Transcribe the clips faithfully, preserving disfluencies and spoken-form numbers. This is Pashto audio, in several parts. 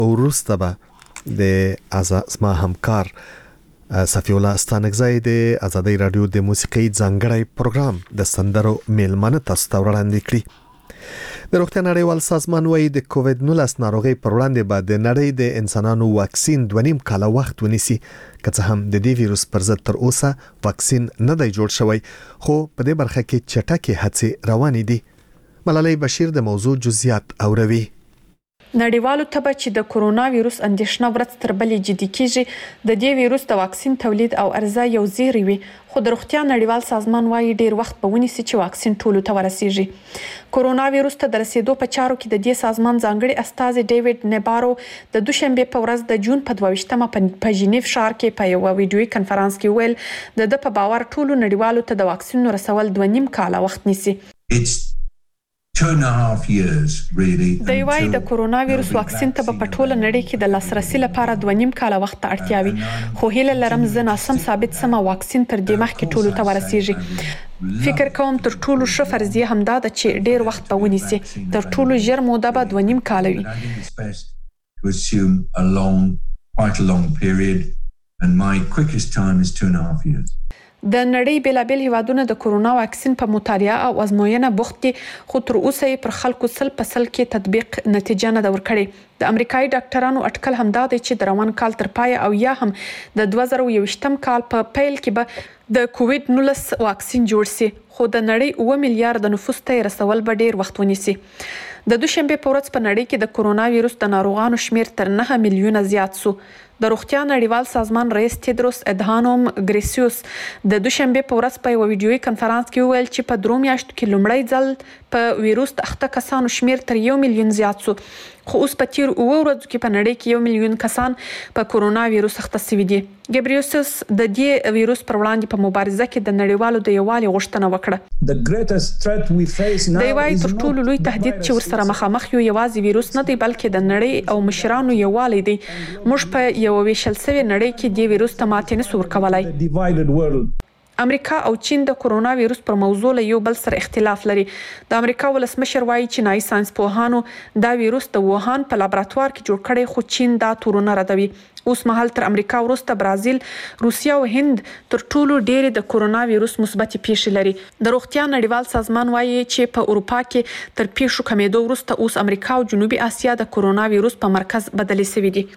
وروسته به د ازما همکار صفی الله ستانکزی د آزادۍ رادیو د موسیقي ځانګړی پروګرام د سندرو میلمنه تاسو ته وړاندې کړی. د روغتیا نړیوال سازمان وايي د کووډ نولس ناروغي پر وړاندې به د نړۍ د انسانانو واکسین دوه نیم کاله وخت ونیسي، که څه هم د دې ویروس پر ضد تر اوسه واکسین نه دی جوړ شوی، خو په دې برخه کې چټکې هڅې روانې دي. ملالۍ بشیر د موضوع جزئیات اوروي. نړیوالو ته به چې د کرونا ویروس اندېښنه ورځ تر بلې جدي کیږي، د دې ویروس د واکسین تولید او عرضه یو زیری وي، خو د روغتیا نړیوال سازمان وايي ډیر وخت به ونیسي چې واکسین ټولو ته ورسیږي. کرونا ویروس ته د رسیدو په چارو کې د دې سازمان ځانګړي استازي ډیوډ نیبارو د دوشنبه په ورځ د جون په دوه ویشتمه په ژنیف ښار کې په یو ویډیوي کنفرانس کې ویل د د په باور ټولو نړیوالو ته د واکسین رسول دوه نیم کاله وخت نیسي. Two and a half years really. د یوای د کرونا ویروس واکسین ته په ټوله نړۍ کې د لاسرسي لپاره دوه نیم کاله وخت ته اړتیا وي، خو هیله لرم زه ناسم ثابت سم واکسین تر دې مخکې ټولو ته ورسیږي. فکر کوم تر ټولو ښه فرضیه همدا ده چې ډیر وخت به ونیسي، تر ټولو ژر موده به دوه نیم کاله وي. To assume a long, quite a long period, and my quickest time is two and a half years. د نړۍ بیلابیل هیوادونه د کرونا واکسین په مطالعه او ازموینه بوخت دي، خو تر اوسه یې پر خلکو سل په سل کې تطبیق نتیجه نه ده ورکړې. د امریکایي ډاکټرانو اټکل همدا دی چې د روان کال تر پای او یا هم د دوه زره یوویشتم کال په پیل کې به د کووډ نولس واکسین جوړ شي، خو د نړۍ اوه میلیارډ نفوس ته رسول به ډیر وخت ونیسي. د دوشنبه په ورځ په نړۍ کې د کرونا ویروس د ناروغانو شمیر تر نه میلیونه زیات سو. د روغتیا نړیوال سازمان رئیس تیدروس ادهانوم ګریسیوس د دوشنبه په ورځ په یو ویډیوي کنفرانس کې ویل چې په درو میاشتو کې لومړی ځل په ویروس د اخته کسانو شمیر تر یو میلیون زیات سو، خو اوس په تیر اوه ورځو کې په نړۍ کې یو میلیون کسان په کرونا ویروس اخته شوي دي. ګبریوسس د دې ویروس پر وړاندې په مبارزه کې د نړیوالو د یووالي غوښتنه وکړه. د یوای تر ټولو لوی تهدید چې ورسره مخامخ یو یوازې ویروس نه دی، بلکې د نړۍ او مشرانو یووالی دی. موږ په یو ویشل سوي نړۍ کې د ویروس ته ماتې نسو ورکولای. امریکا او چین د کرونا ویروس پر موضوع له یو بل سره اختلاف لري. د امریکا ولسمشر وايي چینایي ساينس پوهانو دا ویروس د ووهان په لابراتوار کې جوړ کړی، خو چین دا تورونه ردوي. اوس مهال تر امریکا وروسته برازیل، روسیا او هند تر ټولو ډېر د کرونا ویروس مثبت پیښې لري. د روغتیا نړیوال سازمان وايي چې په اروپا کې تر پیښو کمیدو وروسته اوس امریکا او جنوبي اسیا د کرونا ویروس په مرکز بدلې شوي دي.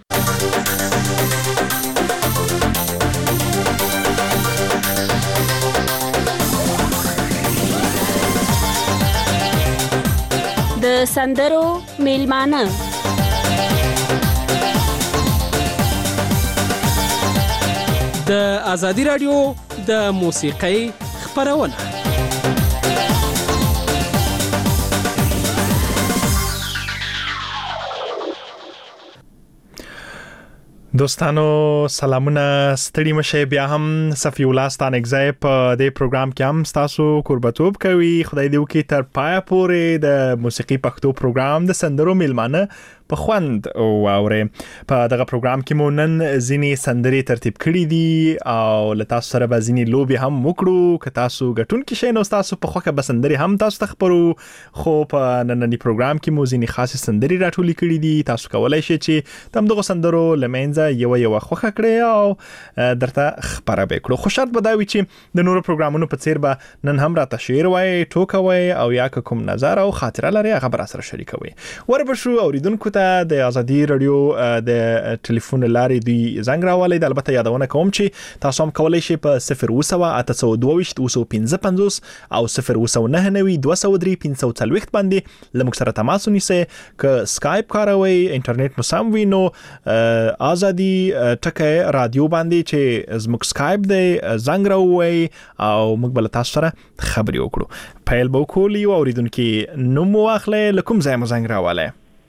د سندرو میلمانه د آزادۍ رادیو د موسیقۍ خپرونه. دوستانو سلامونه، ستړي مشه، بیا هم صفی الله ستانکزی په دې پروګرام کې هم تاسو قربتوب کوي. خدای دې وکړي تر پای پورې د موسیقي پښتو پروګرام د سندرو میلمانه په خوند واورې. په دغه پروګرام کې مو نن ځینې سندرې ترتیب کړي دي او له تاسو سره به ځینې لوبې هم وکړو. که تاسو ګټونکي شئ نو تاسو په خوښه به سندرې هم تاسو ته خپرو، خو په ننني پروګرام کې مو ځینې خاصې سندرې راټولې کړي دي. تاسو کولی شئ چې د همدغو سندرو له منځه یو یو خوښه کړئ او درته خپره به کړو. خو شرط به دا وي چې د نورو پروګرامونو په څیر به نن هم راته شعر وایي، ټوکه وایي او یا که کوم نظر او خاطره لري هغه به راسره شریکوي. وربشو اوریدونکو ته د آزادۍ رادیو د ټلیفون لارې دوی زنګ راولئ. د البته یادونه کوم چې تاسو هم کولی شئ په صفر اووه سوه اته سوه دوه ویشت اوه سوه پنځه پنځوس او صفر اووه سوه نهه نوي دوه سوه درې پنځه سوه څلوېښت باندې له موږ سره تماس ونیسئ. که سکایپ کاروئ، انټرنیټ مو سم وي، نو آزادي ټکی رادیو باندې چې زموږ سکایپ دی زنګ راووئ او موږ به له تاسو سره خبرې وکړو. پیل به وکړو. یو اوریدونکي نوم واخلئ، له کوم ځای مو زنګ راولی؟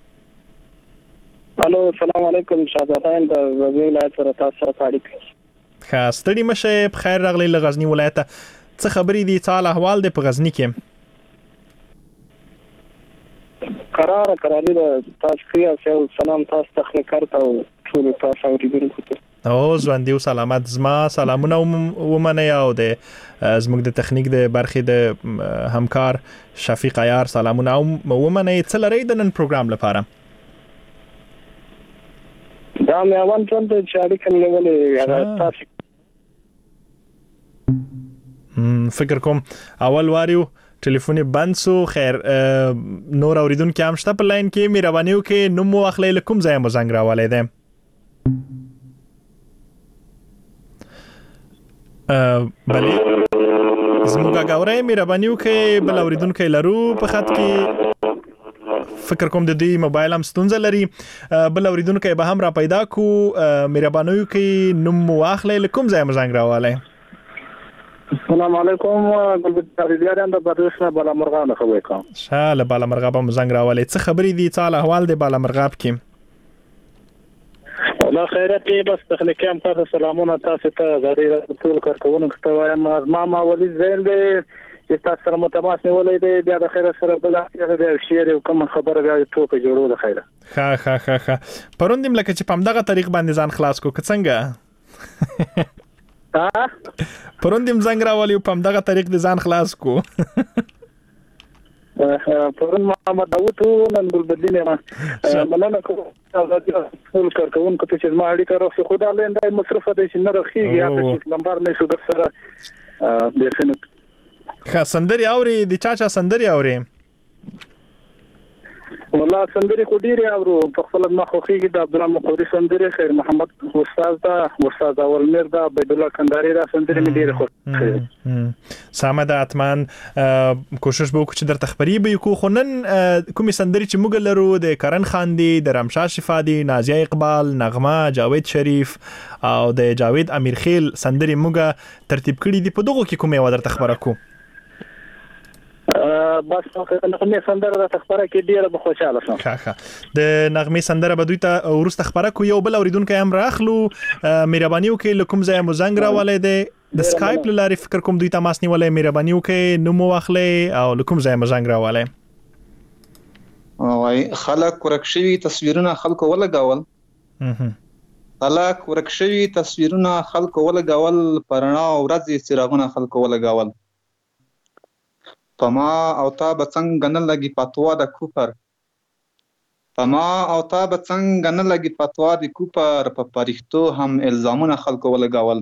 الو، السلام علیکم. شهزادان د غزنی ولایت سره تاسو سره اړیکه. ښه، ستړي مشه، په خیر راغلی له غزنی ولایته. څه خبرې دي، څه حال احوال دی په غزنی کې؟ قرار قراري د تاسو خیال او سلام تاسو تخنیکر ته او ټول تاسو اوریدونکو ته. او ژوندي او سلامت. زما سلامونه ومنئ او د زموږ د تخنیک د برخې د همکار شفیق عیار سلامونه ومنئ. څه لرئ د نن پروګرام لپاره؟ دا مې اول ځل د اړیکې نیولې تاسو فکر کوم اول واریو ټلیفون بند سو. خیر نور اوریدونکو هم شته په لاین کې، مهرباني وکړئ نوم مو واخلئ، له کوم ځای مو زنګ راوړی دی؟ بله زموږ غاورې مهرباني وکړئ بل اوریدونکو لرو په خط کې. فکر کوم د دې موبایل هم ستونزه لري. بل اوریدونکو به هم را پیدا کو، مهرباني وکړئ نوم مو واخلئ، له کوم ځای مو زنګ راوړی؟ السلام علیکم ګلبد تاریخیان د بادوس نه بالا مرغاب نه خبرې کوم. شاله بالا مرغاب هم زنګ راولې. څه خبرې دي؟ څه احوال دی بالا مرغاب کې؟ الله خیرت دی. بس تخنیکی هم تاسو سلامونه تاسو ته غړي ټول کارکونکو ته وایم. ما ما ولید زین دی چې تاسو سره متماس نیولې دی، بیا د خیر سره بل هغه دی شیر او کوم خبره بیا ټوکې جوړول خیره. ها ها ها ها پروندیم لکه چې په همدغه طریق باندې ځان خلاص کو که څنګه؟ پروندیم زنګ راولی په همدغه طریق د ځان خلاص کو. پرون محمد داوود نن ګلبدین ما مننه کوم ټول کارکونکو ته چې ما اړیکه راخي خدا لنده مصرف دي چې نه راخیږي یا چې لمبار نه شو در سره د فنک ښه سندري اوري د چا چا سندري اوري؟ والله سندري خو ډیره اورو په خپل ما خوخیږي د عبدالله مقوري سندري، خیر محمد استاد دا استاد اول میر دا عبد الله کنداري دا سندري مې ډیره خو سامه د اتمان کوشش به وکړو چې درته خبري به کو. خو نن کومې سندري چې موږ لرو د کرن خان دی، د رمشا شفا دی، نازیه اقبال، نغمه، جاوید شریف او د جاوید امیرخیل سندري موږ ترتیب کړي دي. په دغه کې کومه و درته خبره کو؟ بس نغمه سندره د خبره کې ډیره به خوشاله شم. ښه ښه د نغمه سندره به دوی ته ورسته خبره کو. یو بل اوریدونکو هم راخلو، مهرباني وکړئ له کوم ځای مو زنګ راولې دی د سکایپ لارې فکر کوم دوی تماس نیولې، مهرباني وکړئ نوم واخلئ او له کوم ځای مو زنګ راولې. وای خلک ورکشوي تصویرونه خلکو ولګول، خلک ورکشوي تصویرونه خلکو ولګول، پرنا ورځي څراغونه خلکو ولګول. پما او تا بڅنګ نه لګي پتوا د کوپر، پما او تا بڅنګ نه لګي پتوا د کوپر، په پرښتو هم الزامونه خلکو ولګول.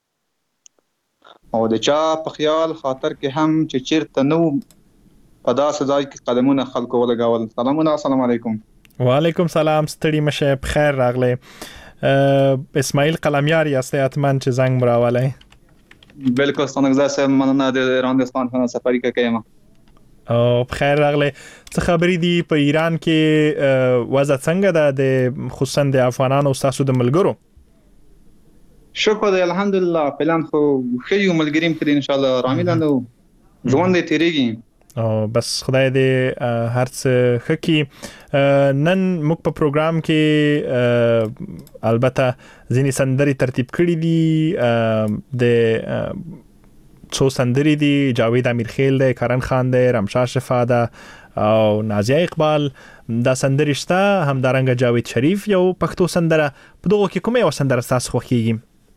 او د چا په خیال خاطر کې هم چې چیرته نو په داسې ځای کې قدمونه خلکو ولګول. سلامونه، السلام علیکم. وعلیکم سلام، ستړي مشه، بخیر راغلی. اسماعیل قلمیار یاست اتمن چې زنګ مراولای؟ بالکل ستنګزا سم مننه د ایران خان سفاری کې کېما. او بخیر راغلی. څه خبرې دي په ایران کې؟ وضع څنګه ده د خصوصا د افغانانو او تاسو د ملګرو؟ شکر دی الحمدلله. پلان خو خیو ملګریم کړي ان شاء الله رامیدانو ژوند دې تیریږي. او بس خدای دې هر څه ښه کړي. نن موږ په پروګرام کې البته ځینې سندرې ترتیب کړي دي. د څو سندرې دي، جاوید امیرخیل دی، کرن خان دی، رمشا شفا ده او نازیه اقبال دا سندرې شته. همدارنګه جاوید شریف یو پښتو سندره. په دغه کې کومه یو سندره تاسو خوښیږي؟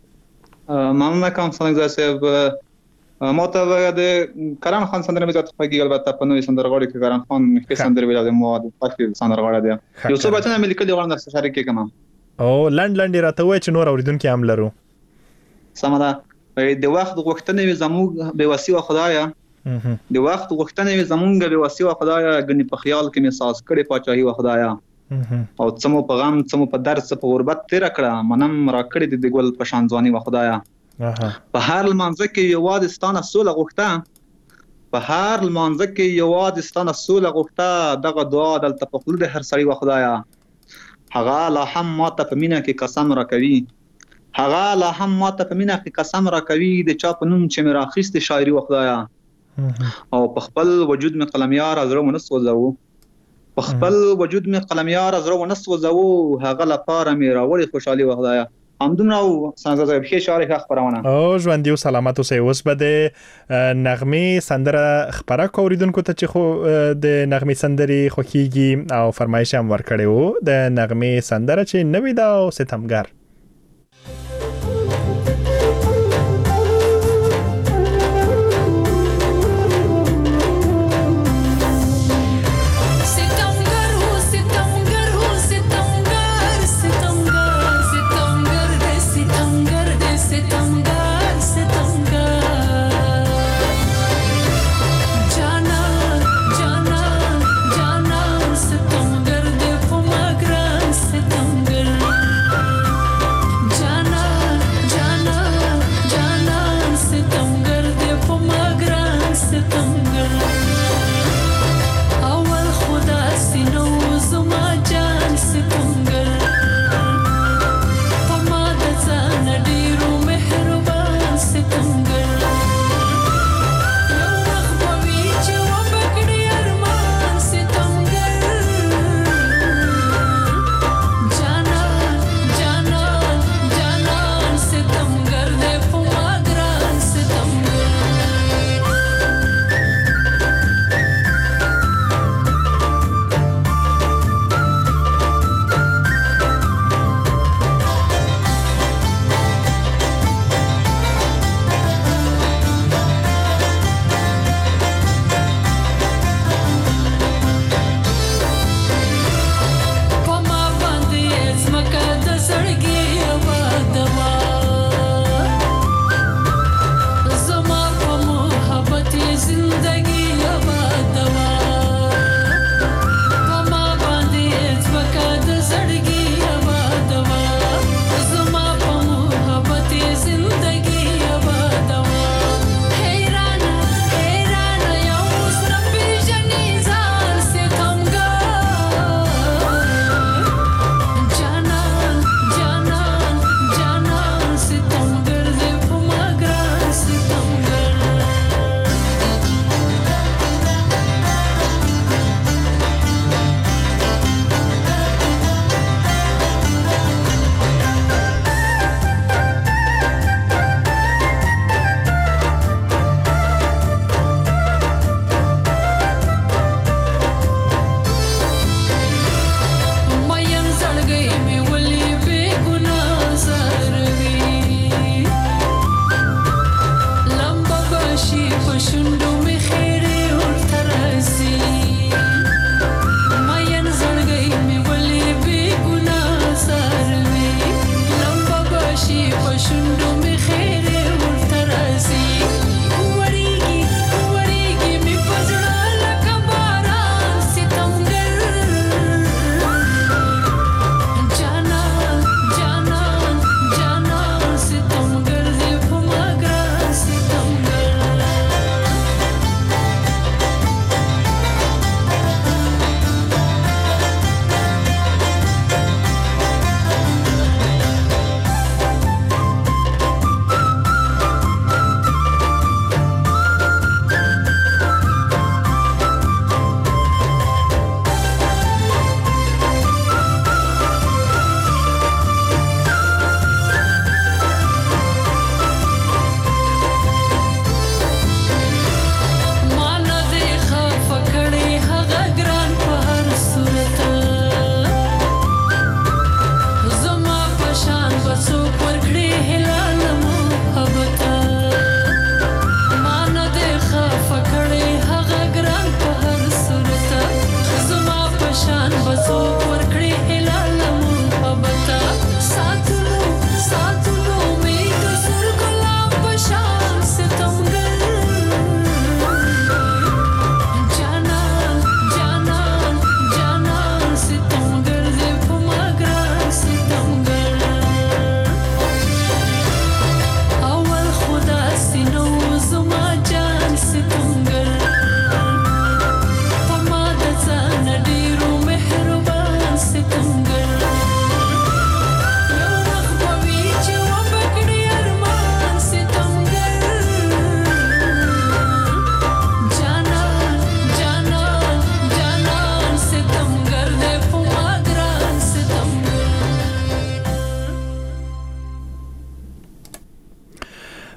مننه کوم څنګه صاحب. ماته د کرن خان سندره مې زیات خوښیږي. البته په نوې سندرغاړي کې کرن خان کې سندره ویل د مو د پښتو سندرغاړي دی. یو څه بچنه مې لیکلي غواړم چې شریک کړم. او لند لند راته وای چې نور اوریدونکو هم لرو. سمدا د وخت غوښتنې زموږ به وسیله خدایا، د وخت غوښتنې زموږ به وسیله خدایا، غني په خیال کې مې ساز کړي پاچاهي و خدایا. او څمو په غم څمو په درس په غربت تیر کړه، منم را کړی د ګل په شان ځواني و خدایا. په هر لمانځه کې یو واد ستانه سوله غوښته، په هر لمانځه کې یو واد ستانه سوله غوښته، دغه دعا دلته په خلود هر سړی و خدایا. هغه لا هم ماته په مینا کې قسم را کوي، هغه لا هم ماته په مینا کې قسم را کوي، د چا په نوم چې مې راخیست شاعري و خدایا. او په خپل وجود مې قلمیار ازره ونس وځو، په خپل وجود مې قلمیار ازره ونس وځو، هغه لپاره مې راوړي خوشحالي و خدایا. همدومره او څنګه زه به شعر خبرونه او ژوندۍ او سلامت اوسئ. اوس به د نغمې سندره خبره کوریدونکو ته چې خو د نغمې سندري خوښیږي او فرمایش هم ورکړی وو د نغمې سندره چې نوې ده او ستمګر. ستمګر هو ستمګر هو ستمګر ستمګر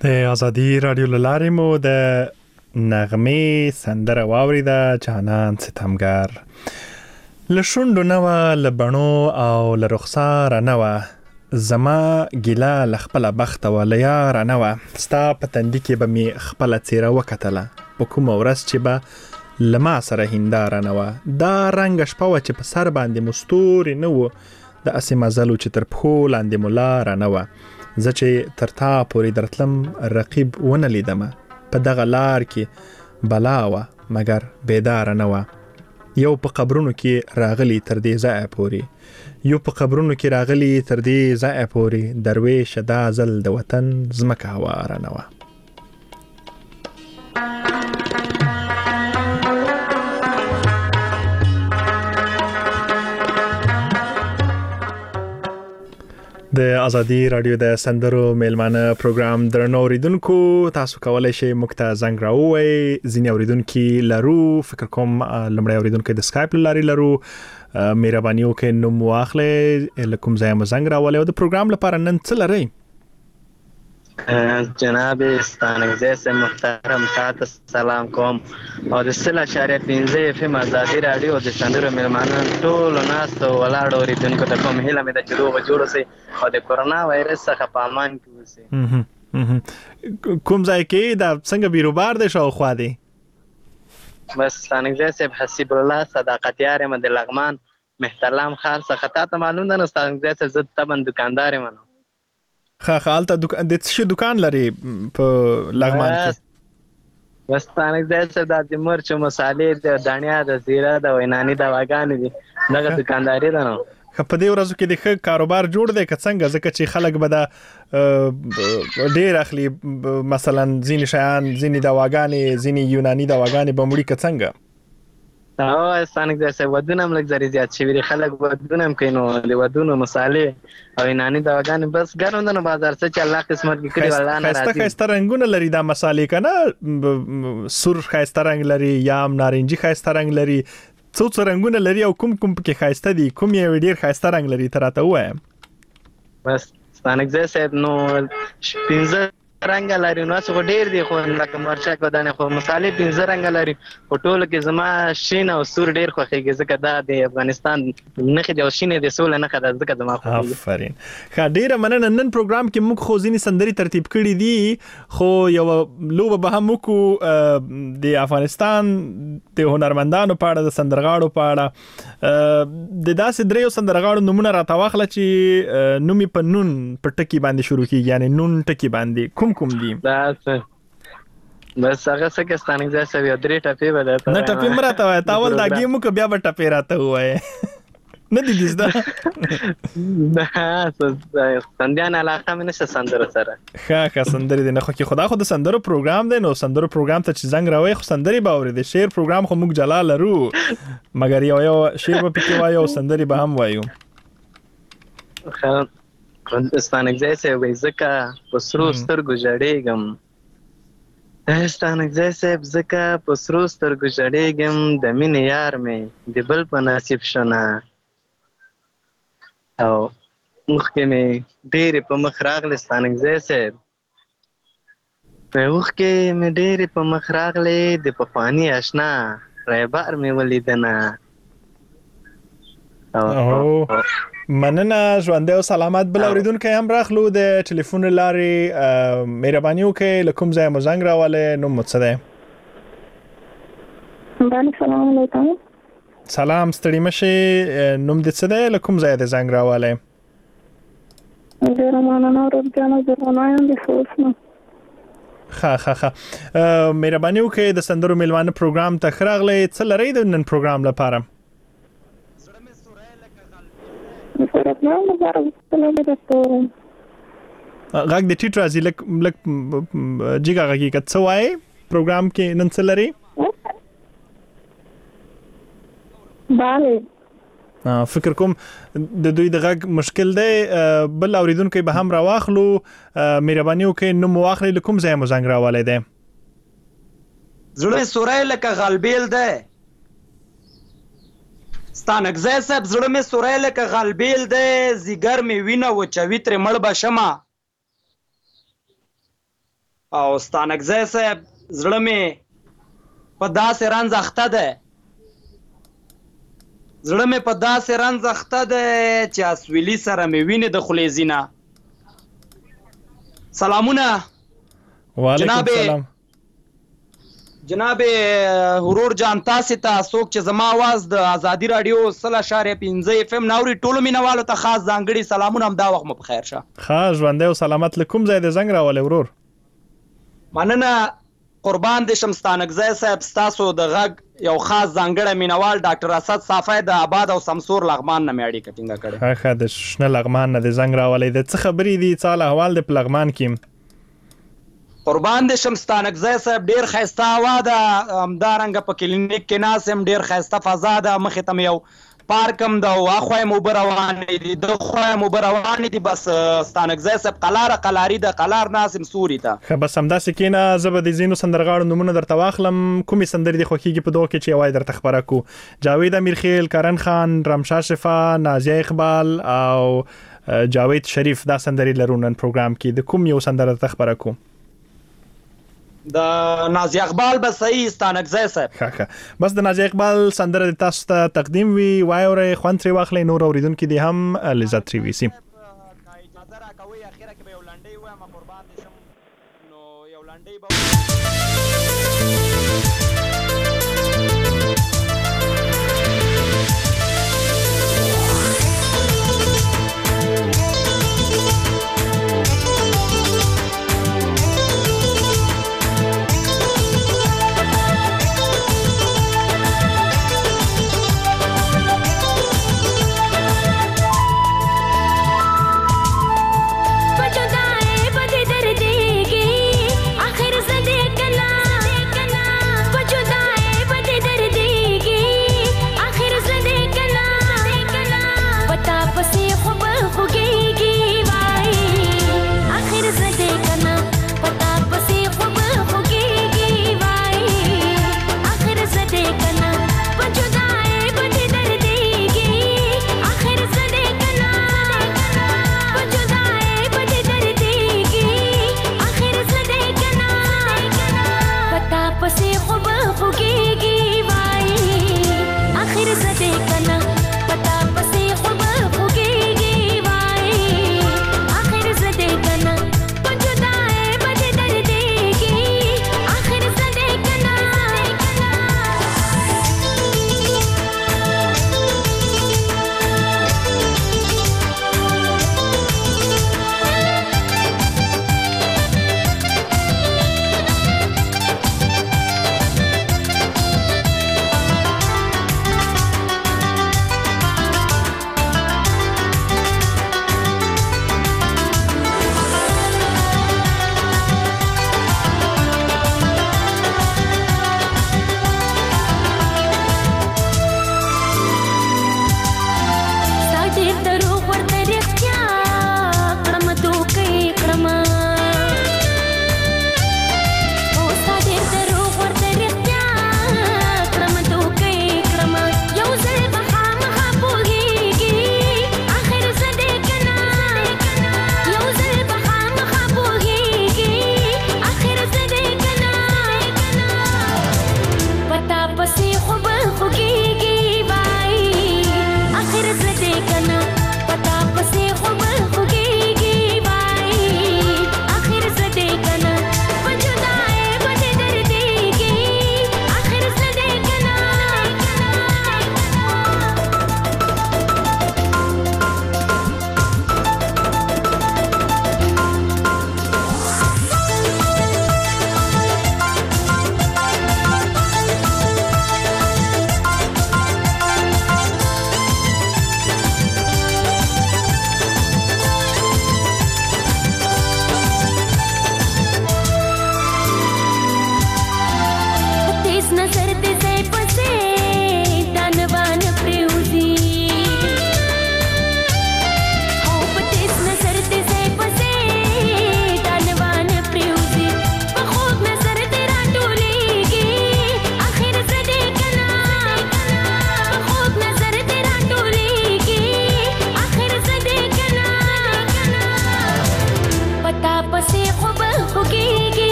د ازادي رادیو لارې مو د نغمې سندره واوریده جانان ستمګر لشوندو نو لبنو او لرخصار نو زما ګیلا لخپل بخت ولیا رنو ستا پتندې کې به می خپل چیرې وکټله په کوم ورځ چې به لما سره هندار نو دا رنگ شپه چې په سر باندې مستور نو د اسې مزلو چې تر پخو لاندې مولا رنو زه چې تر تا پورې درتلم رقیب ونه لیدم په دغه لار کې بلا وه مګر بیداره نه وه یو په قبرونو کې راغلی تر دې ځایه پورې یو په قبرونو کې راغلی تر دې ځایه پورې درویشه دا ځل د وطن ځمکه هواره نه وه د ازادي رادیو د سندرو میلمانه پروګرام درنو اوریدونکو تاسو کولای شئ موږ ته زنګ راووئ ځینې اوریدونکي لرو فکر کوم لمړی اوریدونکي د سکایپ لاري لرو مهرباني وکړئ نوم واخلئ له کوم ځایه مو زنګ راولئ او د پروګرام لپاره نن څه لرئ جناب ستانګزه محترم تاسو سلام کوم او د سلا شارع پنځه اف ام ازادي رادیو د سندرو میلمانه ټول ناس ولاړ اوریدونکو ته کوم هیله مې د چلو جوړ سي او د کورونا وایرس څخه په امان کې اوسئ کوم ځای کې دا څنګه بیروبار د شو خو دی بس ستانګزه صاحب حسیب الله صداقت یار مد لغمان محترم خال څخه ته معلوم ده نو ستانګزه زه تبن دکاندار یم خا خالته دکان د څه دکان لري په لغمان کې وستانک داسه د مرچ مصالې د دانیا د زیره د وینانی د واګان دي دغه دکانداري ده نو په دې ورځو کې د ښه کاروبار جوړ دی که څنګه ځکه چې خلک به دا ډېر اخلي مثلا ځینې شیان ځینې دواګانې ځینې یوناني دواګانې به مړي که څنګه او ستانک داسه ودونه هم لږ زری زیات شوي دي خلک ودونه هم کوي نو د ودونو مصالې او یوناني دواګانې بس ګرم ده نو بازار څه چې الله قسمت کې کړي والله نه راځي ښایسته رنګونه لري دا مصالې که نه سور ښایسته رنګ لري یا هم نارنجي ښایسته رنګ لري څو څو رنګونه لري او کوم کوم پکې ښایسته دي کوم یې ډېر ښایسته رنګ لري ته راته ووایه بس ستانکزی صاحب نو پنځه رنګ لري نو څه ډېر دي خو لکه مرچک ودانې خو مصالې پنځه رنګ لري په ټولو کې زما شین او سور ډېر خوښېږي ځکه دا د افغانستان نښې دي او شینې د سوله نښه ده ځکه زما خوښېږي آفرین ښه ډېره مننه نن پروګرام کې موږ خو ځینې سندرې ترتیب کړي دي خو یوه لوبه به هم وکړو د افغانستان د هنرمندانو په اړه د سندرغاړو په اړه د داسې دریو سندرغاړو نومونه راته واخله چې نوم یې په نون په ټکي باندې شروع کېږي یعنې نون ټکي باندې کوم کوم دي دا څه بس هغه څه کې ستانګزی صاحب یو درې ټپې به درته نه ټپې مه راته وایه تا ول دا ګیم وکړه بیا به ټپې راته ووایې نه دي دي زده سندیان علاقه مې نشته سندرو سره ښه ښه سندرې دي نه خو کې خو دا خو د سندرو پروګرام دی نو سندرو پروګرام ته چې زنګ راوایي خو سندرې به اورې د شعر پروګرام خو موږ جلا لرو مګر یو یو شعر به پکې وایو او سندرې به هم وایو ښه ستانګزی صاحب وایي ځکه په سرو سترګو ژړېږم ستانګزی صاحب ځکه په سرو سترګو ژړېږم د مینې یار مې د بل په نصیب شونه او اوښکې مې ډېرې په مخ راغلې ستانګزی صاحب په اوښکې مې ډېرې په مخ راغلې د پخواني اشنا رایبار مې ولیدنه مننه ژوندی او سلامت بل اوریدونکی هم راخلو د ټلیفون لارې مهرباني وکړئ له کوم ځایه مو زنګ راولی نوم مو څه دی بله سلام علیکم سلام ستړي مشئ نوم دې څه دی له کوم ځایه دې زنګ راولی ډېره مننه ورځ جانه زرغونه یم د خوست نه ښه ښه ښه مهرباني وکړئ د سندرو میلمانه پروګرام ته ښه راغلی څه لرئ د نن پروګرام لپاره غږ د ټیټ راځي لږ لږ جګه غږی که څه وایي پروګرام کې نن څه لري بله فکر کوم د دوی د غږ مشکل دی بل اوریدونکی به هم راواخلو مهرباني وکړئ نوم مو واخلئ له کوم ځای مو زنګ راولی دی زړه سوری لکه غلبیل دی ستانګزی صاحب زړه مې سوری لکه غلبیل دی ځیګر مې وینه وچوي ترې مړ به شمه او ستانکزی صاحب زړه مې په داسې رنځ اخته دی زړه مې په داسې رنځ اخته دی چې اسویلي سره مې وینې د خولې ځینه. سلامونه وعلیکم السلام جناب ورور جان تاسې ته څوک چې زما आवाज د ازادي رادیو سل اشاریه پنځه اف ام ناوري ټولو مینوالو ته خاص ځانګړي سلامونه هم دا وخت مو په خیر شه. ښه ژوندی او سلامت له کوم ځای د زنګ راولې ورور؟ مننه قربان دې شم ستانکزی صاحب ستاسو د غږ یو خاص ځانګړی مینوال ډاکټر اسد صافی د آباد او سمسور لغمان نه مې اړیکه ټینګه کړې. ښه ښه د شنه لغمان نه د زنګ راولې د څه خبرې دي څه احوال دی په لغمان کې؟ قربان دې شم ستانکزی صاحب ډېر ښایسته هوا ده همدارنګه په کلینیک کې ناست یم ډېر ښایسته فضا ده مخې ته مې یو پارک هم ده او هخوا یې اوبه روانې دي دخوا یې اوبه روانې دي بس ستانکزی صاحب قلاره قلاري ده قلار ناست یم سوري ته. ښه بس همداسې کښېنه زه به د ځینو سندرغاړو نومونه درته واخلم کومې سندرې دې خوښېږي په دغو کې چې یوه یې درته خپره کړو؟ جاوید امیرخیل، کرن خان، رمشا شفا، نازیه اقبال او جاوید شریف دا سندرې لرو نن پروګرام کې د کوم یو سندره درته خپره کړو؟ د نازیه اقبال به صحیح ستانکزی صاحب. ښه ښه بس د نازیه اقبال سندره د تاسو ته تقدیم وي وایورئ خوند ترې واخلئ نور اورېدونکي دې هم لذت ترې ویسي. اجازه راکوئ اخره کې به یو لنډۍ ووایم قربان دې شم نو یو لنډۍ به बजदाए बदे दर्द की आखिर सदे कला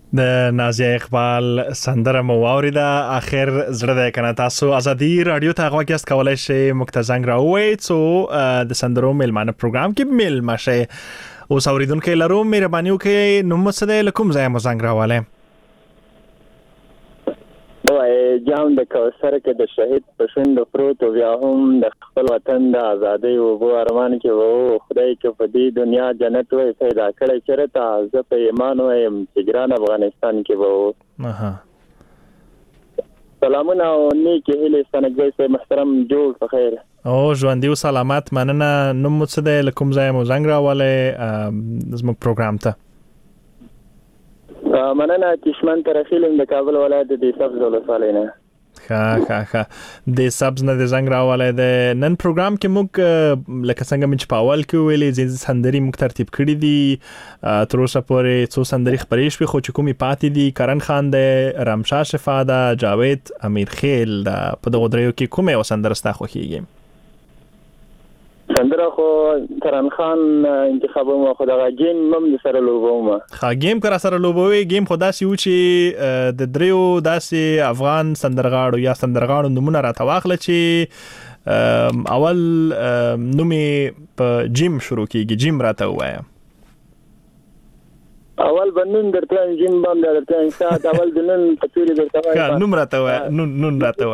د نازیه اقبال سندره مو واوریده اخر زړه د کنه تاسو ازادي رادیو ته غواګست کولای شئ مکتزنګ راوي څو د سندرو میلمانه پروګرام کې میل مشه او اوریدونکو لرو مهرباني وکړئ نو مسله لکم ځای مو زنګ راواله وای جام د کوثر کې د شهید پښند پروت او بیا هم د خپل وطن د ازادۍ او بو ارمان کې وو خدای کې په دې دنیا جنت وای پیدا کړی چرته زه په ایمان وایم چې ګران افغانستان کې وو اها سلامونه او نیکی هیله ستنګي سه محترم جوړ په خیر او ژوند دی سلامات مننه نو مڅ د لکم ځای مو زنګ راواله زموږ پروګرام ته مننه کشمن ترخیلم د کابل ولایت د سبز ولسوالۍ نه ښه ښه ښه د سبز نه د زنګ راواله د نن پروګرام کې موږ لکه څنګه مچ پاول کې ویلې چې سندري موږ ترتیب کړی دي تر اوسه پورې څو سندري خبرې شوې خو چې کومي پاتې دي کرن خان د رامشاه شفاده جاوید امیر خیل د په دغه دریو کې کومه وسندره ستا خوښیږي سندره خو کرن خان انتخابوم خو دغه گیم مم د سره لوبوم ښه گیم کرا سره لوبوي گیم خو داسې و چې د دریو داسې افغان سندرغاړو یا سندرغاړو نمونه راته واخله چې اول نومې په جیم شروع کیږي جیم راته وایا اول بنون درته جیم باندې درته انشاء اول د نن پتوري درته وایا نوم راته وایا نون نون راته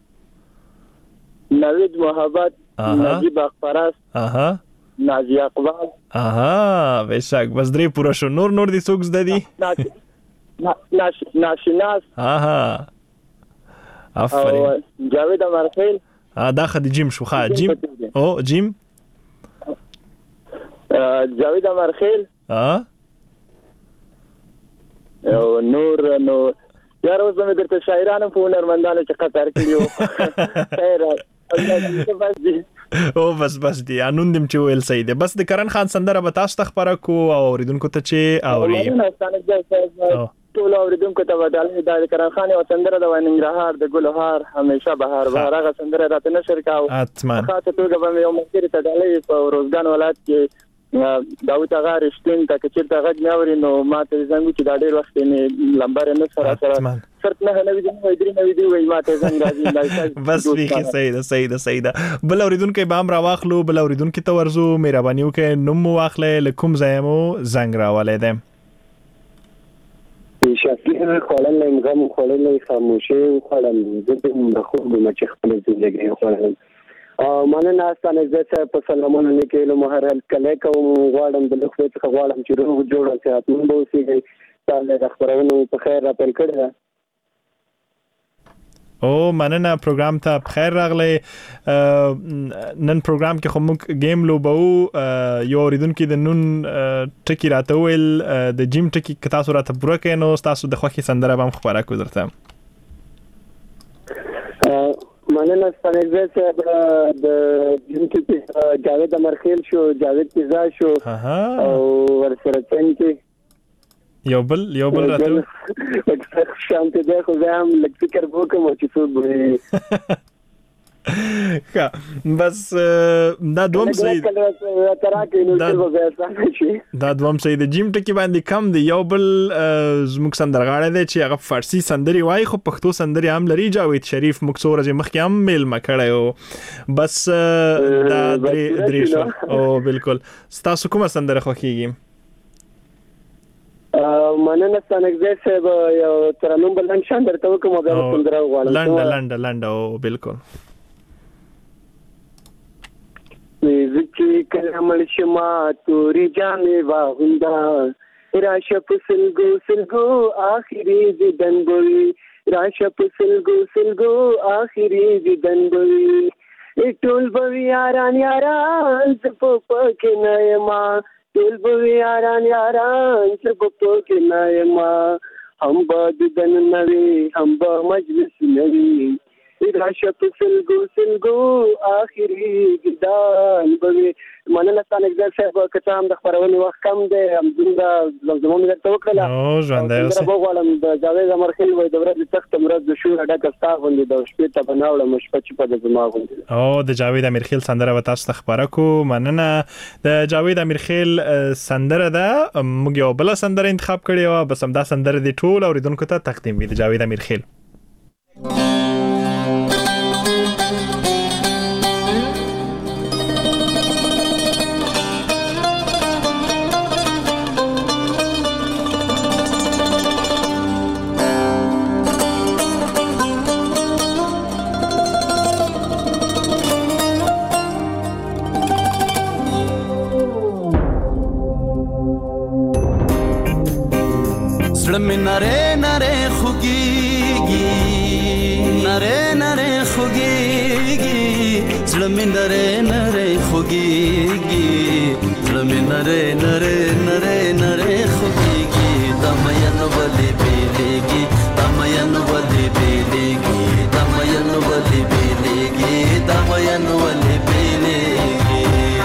وایا نوید محبت نجیب اخبارات اها نازیه اقبال اها بشک بس درې پورا شو نور نور دي څوک زدي ناشناس اها افرین جاوید امرخیل دا خدي جیم شو ښه جیم او جیم جاوید امرخیل ها او نور نو یار اوس مې درته شاعرانو په هنرمندانو چې قطر کړیو خیر او بس بس دی انون دم چې ویل صحیح دی بس د کرن خان سندره به تاسو ته خبره کو او اوریدونکو ته چې اوري ټول اوریدونکو ته ودالې د کرن خان او سندره د وننګرهار د ګلهار همیشه بهار بهار هغه سندره راته نشر کاو اتمن خاطر توګه به یو مخکې ته ډالې په روزګان ولایت کې داوود هغه رښتین ته چې ته غږ نه اوري نو ماته زنګ چې دا ډېر وخت نه لمبر نه سره سره شرط نه نه ویډیو وای درې نه ویډیو وای ماته زنګ راځي بس ویخي صحیح ده صحیح ده صحیح ده بل اوریدونکو بام را واخلو بل اوریدونکو ته ورزو مهرباني وکړئ نوم واخلې لکم زایمو زنګ راولې ده شکل خلل غم خلل خاموشي خلل د خو د مچ خپل ژوندۍ خلل مننه ستاسو عزت په سلامونه لیکلو مهرل کله کوم غواړم د لوخ څخه غواړم چې روغ جوړ او صحتمند اوسئ تاسو د خبرونو په خیر را پیل کړی او مننه پروګرام ته بخیر راغلی نن پروګرام کې خو موږ گیم لوبو یو اوریدونکو د نون ټکی راته ویل د جیم ټکی که تاسو راته پوره کړئ نو تاسو د خوښي سندره به هم خبره کو درته مننه ستاسو صاحب د جیم ټکی جاوید امرخیل شو جاوید پیزا شو او ورسره څنګه یو بل یو بل راته شانته ده خو زه هم لږ فکر وکم چې څه به ښه بس دا دوم صحیح دا دوم صحیح د جیم ټکی باندې کم دی یو بل زموږ سندرغاړی دی چې هغه فارسی سندري وایي خو پښتو سندري هم لري جاوید شریف موږ څو ورځې مخکې هم میلمه کړی و بس دا درې درې شو او بالکل ستاسو کومه سندره خوښیږي مننه ستانګزه صاحب یو ترنم بلند شان درته وکم او بیا سندره غواړم لنډه لنډه لنډه او بالکل زکی کلمل شما توری جامې واغوندا راشه په سلګو سلګو آخري دیدن بوي راشه په سلګو سلګو آخري دیدن بوي ټول بوي یاران یاران په پکې نه ما ټول بوي یاران یاران په پکې نه ما هم به دیدن نوي هم به مجلس نوي راشه په سلګو سلګو آخري دیدن بوي مننه ستانه ځای صاحب که هم د خبرونې وخت کم دی همدومره زمزمه مې درته وکړله او ژوندی اوسې به وغواړم د جاوید امرخیل وایي د ورځې تخته مرز د شوره ډکه ستا غوندې د شپې ته به نه وړم شپه چې په د زما غوندې او د جاوید امیرخیل سندره به تاسو ته خبره کو مننه د جاوید امیرخیل سندره ده موږ یو بل سندره انتخاب کړې و بس هم دا سندره د ټول اوریدونکو ته تقدیم وي د جاوید امیرخیل نره نره خوگیگی نره نره خوگیگی زلمی نره نره خوگیگی زلمی نره نره نره نره خوگیگی دامین ولی بیلیگی دامین ولی بیلیگی دامین ولی بیلیگی دامین ولی بیلیگی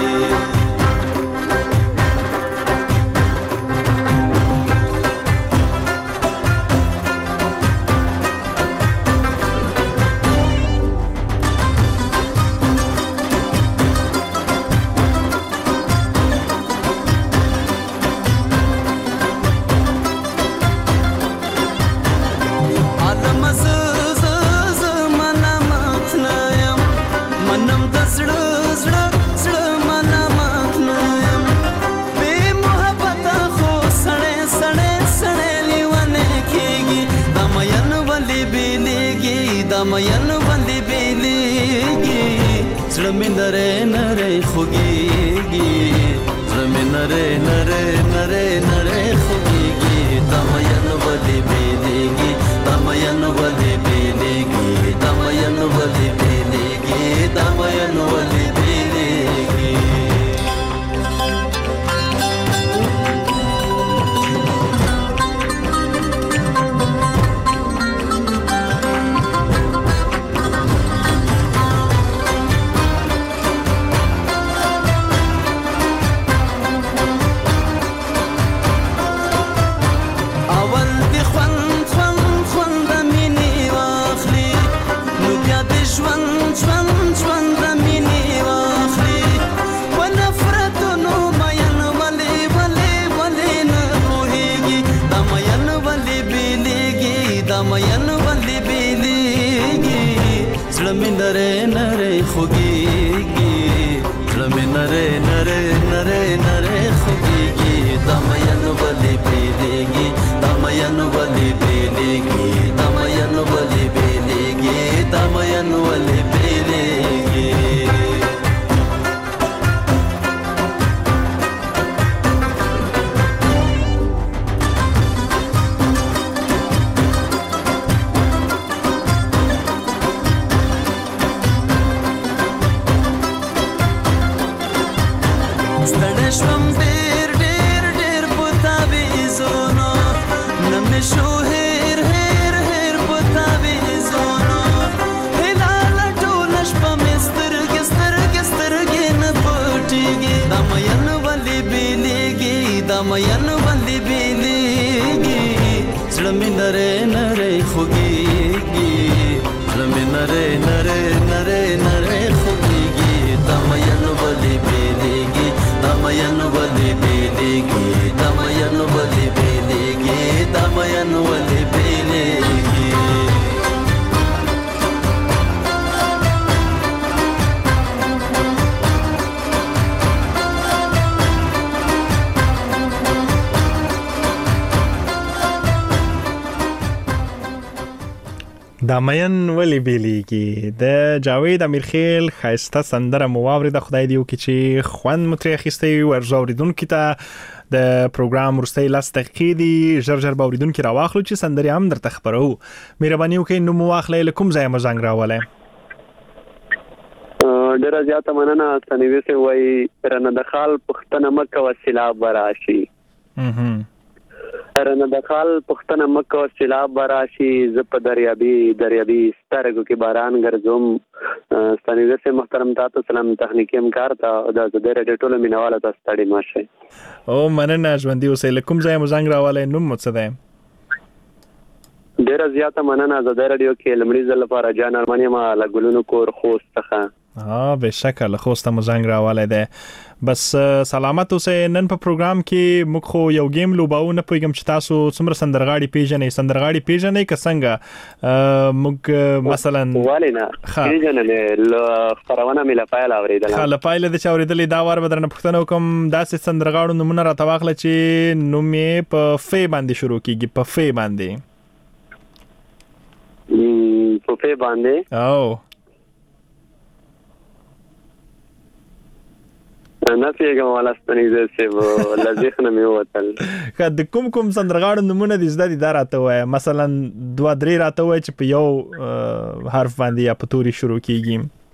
دامین ولی بیلیگی زلمی نره نره خوگیگی زلمی نره نره نره نره خوگیگی دامین ولی بیلیگی دامین ولی بیلیگی دامین ولی بیلیگی دامین ولی بیلیگی نره نره خوگیگی زلمی نره نره نره نره خوگیگی دامین ولی بیلیگی دامین ولی بیلیگی دامین ولی بیلیگی دامین ولی بیلیگی دامین ولی بیلیگی زلمی نره نره خوگیگی زلمی نره نره نره نره خوگیگی دامین ولی بیلیگی دامین ولی بیلیگی دامین ولی بیلیگی دامین ولی بیلیگی دامین ولی بیلیگی د جاوید امیرخیل خایسته سندره مو واورید خدای دیو کی چې خوان متری اخیسته ورزو اوریدونکو ته د پروګرام ورستۍ لاس تقیدی ژر ژر باوریدونکو راواخلو چې سندره هم درته خبرو مهرباني وکړئ نو مو واخلې لکم ځای مزنګ راواله ډیره زیاته مننه سنوي سه وای رنه د خال پښتنه مکه وسیله براشي رنه د خال پښتنه مکو سیلاب براشي ز په دریابي دریابي سترګو کې باران ګرځوم. ستانیزه سه محترم تاسو سلام تخنیکی همکار ته د زده رډیو ټولو مینواله تاسو ستړي ماشه. او مننه ژوندۍ اوسې. لکم ځای مو زنګ راواله نوم مو څه دی؟ ډیره زیاته مننه. زده رډیو کې لمړي ځل لپاره جان ارماني ما لګولونو کور خوست څخه. ها به شکه له خوسته مو زنګ راواله دی. بس سلامت اوسې. نن په پروګرام کې موږ خو یو گیم لوباو، نه پوهیږم چې تاسو څومره سندرغاړي پیژنئ. سندرغاړي پیژنئ که څنګه؟ موږ مثلا والینا پیژنئ له خبرونه مې لا پایله اوریدل. ها لا پایله د چا اوریدلې دا وار بدرنه پښتنه کوم داسې سندرغاړو نمونه راته واخله چې نوم یې په فې باندې شروع کیږي. په فې باندې په فې باندې او نه پیګم ولا ستنیزه سی وو لذیخنه مې وتل. که د کوم کوم سندرغاړو نمونه دي زده دي دا راته وای، مثلا دوه درې راته وای چې په یو حرف باندې یا په توري شروع کیږي.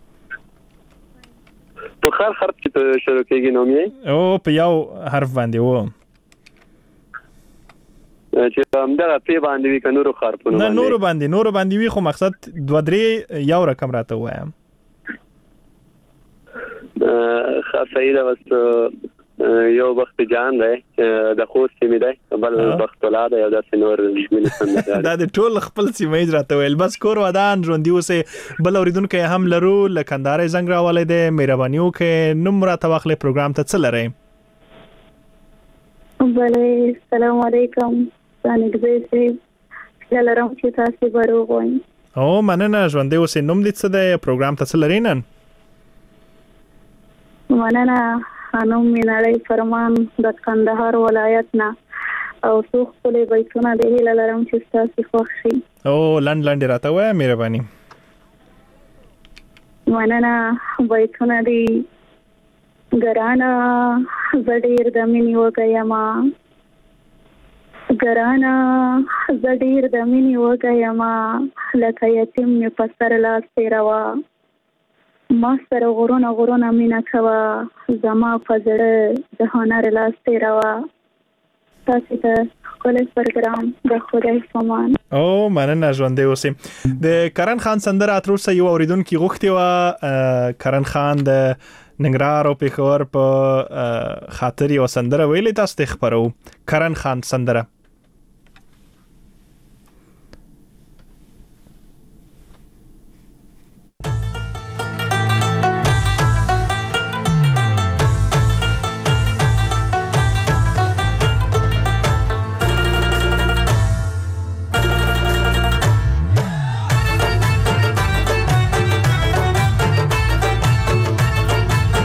په هر حرف چې شروع کیږي نوم یې او په یو حرف باندې و چې همدغه پی باندې وي که نورو حرفونو نه نورو باندې نورو باندې وي، خو مقصد دوه درې یو رقم راته وایم. صحیح ده. بس یو بخت جان دی د خوست سیمې دی، بل بخت ولا دی، یو داسې نور دا د ټول خپل سیمه یې راته ویل. بس کور ودان ژوندي اوسې. بل اورېدونکی هم لرو له کندهار زنګ راولی دی. مهرباني وکړئ نوم راته واخلئ. پروګرام ته څه لرئ؟ بله السلام علیکم. ستانکزی صاحب هیله لرم چې تاسې به روغ وئ. او مننه ژوندی اوسې. نوم دې څه دی؟ پروګرام ته څه لرئ نن؟ مننه. خانم مینړۍ فرمان د کندهار ولایت نه او څو ښکلې بیتونه د هیله لرم چې ستاسې خوښ شي. او لنډ لنډ راته وایه مهرباني. مننه. بیتونه دي: ګرانه زه ډېر د مینې وږی یمه، ګرانه زه ډېر د مینې وږی یمه، لکه یتیم مې په سر لاس تېروه، ما سره غرونه غرونه مینه کوه، زما په زړه د هنر لاس تېروه. تاسې ته ښکلی پروګرام د خدای پامان. او مننه ژوندی اوسې. د کرن خان سندره تر اوسه یو اورېدونکي غوښتې وه. کرن خان د ننګرهار او پېښور په خاطر یوه سندره ویلې، تاسو ته خپرو. کرن خان سندره.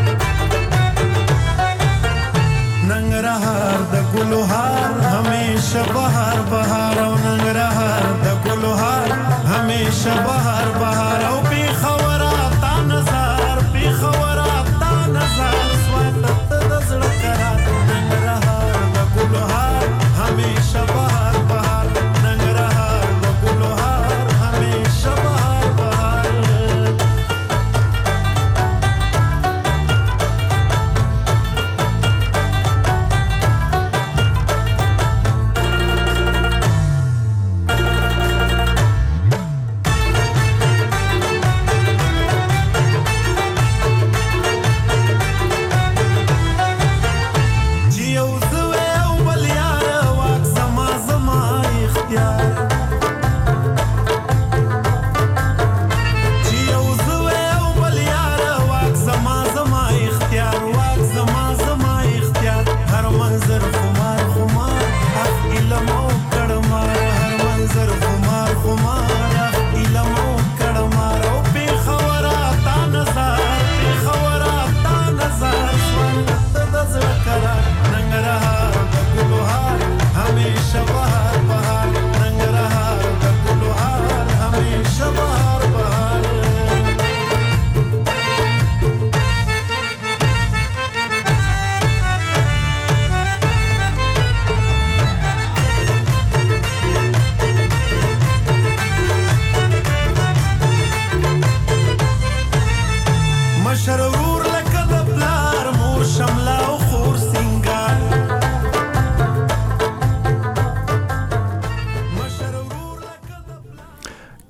हमेशा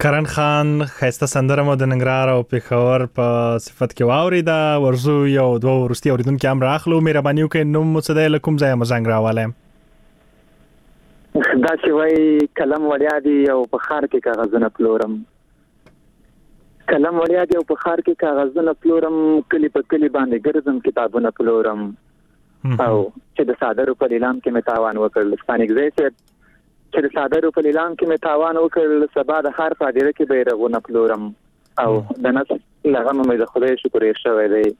کرن خان خسته سندره مو د ننګرهار او پېښور په صفت کې واوریده. ورزو یو دوه ورستي اوریدونکو هم راخلو. مهرباني وکړئ نوم مو څه دی، له کوم ځایه مو زنګ راوالی؟ دا چې وایي قلم وړیا دی او په ښار کې کاغذونه پلورم، قلم وړیا دی او په ښار کې کاغذونه پلورم، کلي په کلي باندې ګرځم کتابونه پلورم، او چې د صادرو په لیلام کې مې تاوان وکړ. ستانکزی صاحب چې د صادرو په لیلام کې مې تاوان وکړ، سبا د ښار په هدیره کې بیرغونه پلورم، او د نس لغمه مې د خدای شکر یې شوی دی،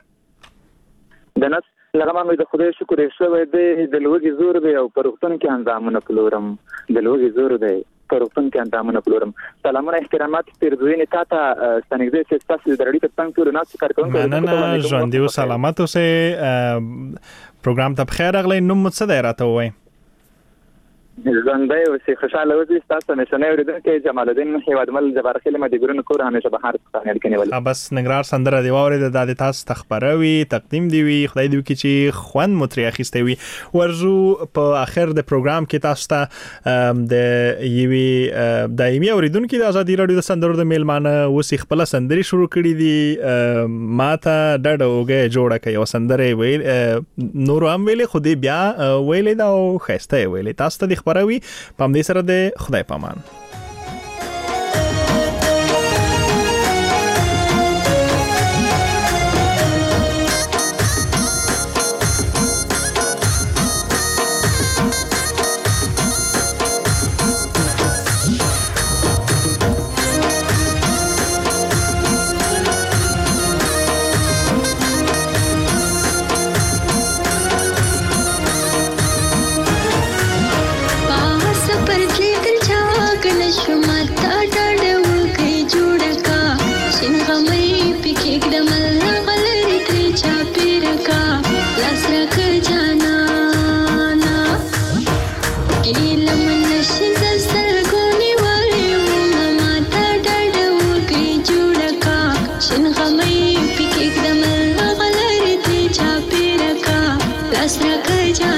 د نس لغمه مې د خدای شکر یې شوی دی. د لوږې زور دی او په روغتون کې اندامونه پلورم، د لوږې زور دی په روغتون کې اندامونه پلورم. سلامونه احترامات پیرزوینې تا ته ستانکزی صاحب، ستاسو د رادیو تر څنګ ټولو ناستو کارکوونکو مننه. ژوندي او سلامت اوسئ. پروګرام ته بخیر راغلی. نوم مو څه دی راته ووایئ؟ ژوندی اوسئ، خوشحاله اوسئ. ستاسو همیشنی اورېدونکی جمال الدین هیوادمل جبارخیل مدګرونو کور همیشه بهار څخه اړیکې نیولې. بس ننګرهار سندره دی واورېده، دا د تاسو ته خپره وي، تقدیم دی وي، خدای دې وکړي چې خوند مو ترې اخیستی وي. ورزو په آخر د پروګرام کې تاسو ته د یوې دایمي اورېدونکي د ازادي راډیو د سندرو د میلمانه اوس یې خپله سندرې شروع کړي دي. ما ته ډډه اوږه جوړه کړه، یوه سندره یې ویل، نورو هم ویلې، خو دې بیا ویلې ده او ښایسته یې ویلې. تاسو ته دې خپروي په همدې سره د خدای پامان. Let's